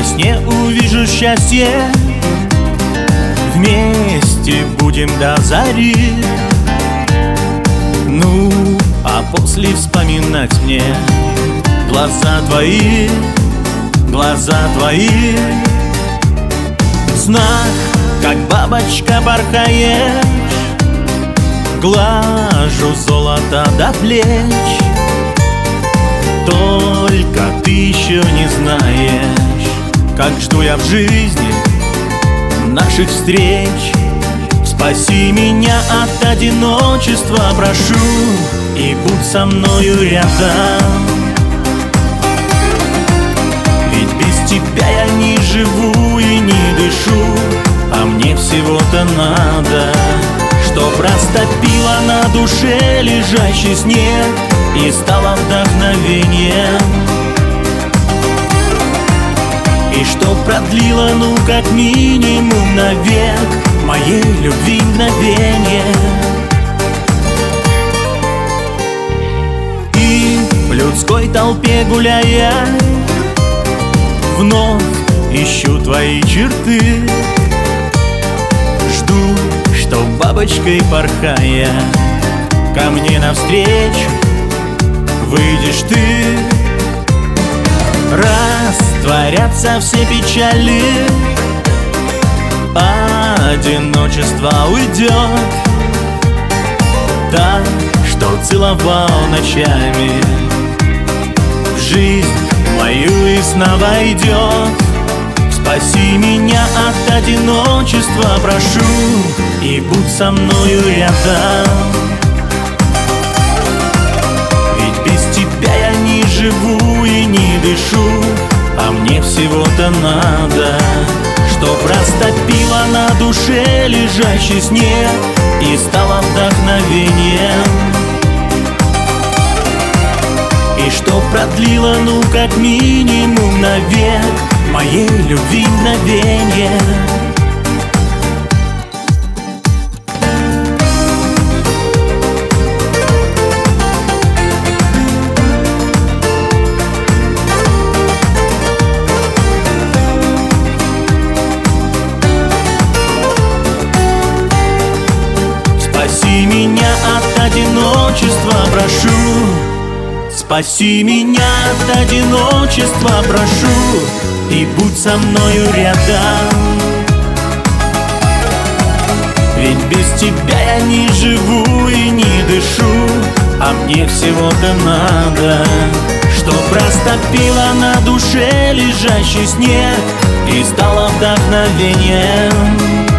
во сне увижу счастье. Вместе будем до зари. Ну, а после вспоминать мне глаза твои, глаза твои. В снах, как бабочка, порхаешь, глажу золото до плеч. Только ты еще не знаешь, как жду я в жизни наших встреч. Спаси меня от одиночества, прошу, и будь со мною рядом. Ведь без тебя я не живу и не дышу, а мне всего-то надо, чтоб растопила на душе лежащий снег и стала вдохновением. И что продлило, ну как минимум навек, моей любви мгновение. И в людской толпе гуляя, вновь ищу твои черты. Жду, что бабочкой порхая ко мне навстречу выйдешь ты. Растворятся все печали, одиночество уйдет. Так, что целовал ночами, в жизнь мою и снова идет. Спаси меня от одиночества, прошу, и будь со мною рядом. Ведь без тебя я не живу и не дышу, а мне всего-то надо, чтоб растопила на душе лежащий снег и стала вдохновением. И что продлило, ну как минимум навек, моей любви мгновение. Спаси меня от одиночества, прошу. Спаси меня от одиночества, прошу, и будь со мною рядом. Ведь без тебя я не живу и не дышу, а мне всего-то надо, чтоб растопила на душе лежащий снег и стала вдохновением.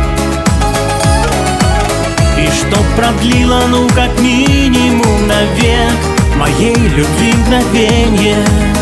И чтоб продлила, ну как минимум навек, моей любви мгновение.